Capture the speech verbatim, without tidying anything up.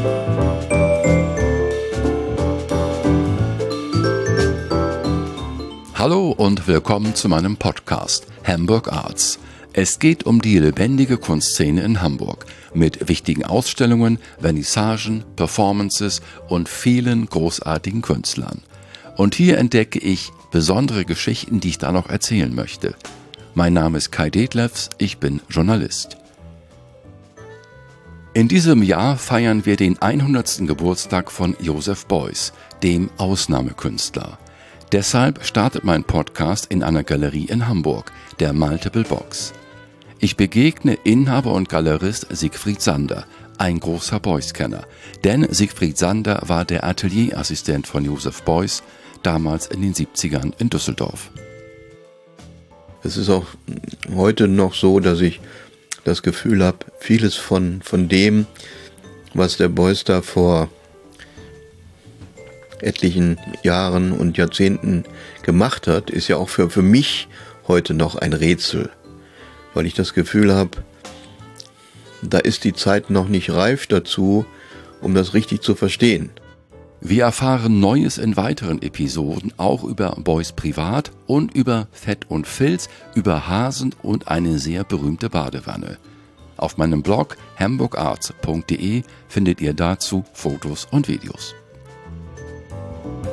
Hallo und willkommen zu meinem Podcast Hamburg Arts. Es geht um die lebendige Kunstszene in Hamburg mit wichtigen Ausstellungen, Vernissagen, Performances und vielen großartigen Künstlern. Und hier entdecke ich besondere Geschichten, die ich da noch erzählen möchte. Mein Name ist Kai Detlefs, ich bin Journalist. In diesem Jahr feiern wir den hundertsten Geburtstag von Joseph Beuys, dem Ausnahmekünstler. Deshalb startet mein Podcast in einer Galerie in Hamburg, der Multiple Box. Ich begegne Inhaber und Galerist Siegfried Sander, ein großer Beuys-Kenner. Denn Siegfried Sander war der Atelierassistent von Joseph Beuys, damals in den siebzigern in Düsseldorf. Es ist auch heute noch so, dass ich das Gefühl habe, vieles von, von dem, was der Beuys da vor etlichen Jahren und Jahrzehnten gemacht hat, ist ja auch für, für mich heute noch ein Rätsel. Weil ich das Gefühl habe, da ist die Zeit noch nicht reif dazu, um das richtig zu verstehen. Wir erfahren Neues in weiteren Episoden, auch über Beuys privat und über Fett und Filz, über Hasen und eine sehr berühmte Badewanne. Auf meinem Blog hamburg arts punkt de findet ihr dazu Fotos und Videos.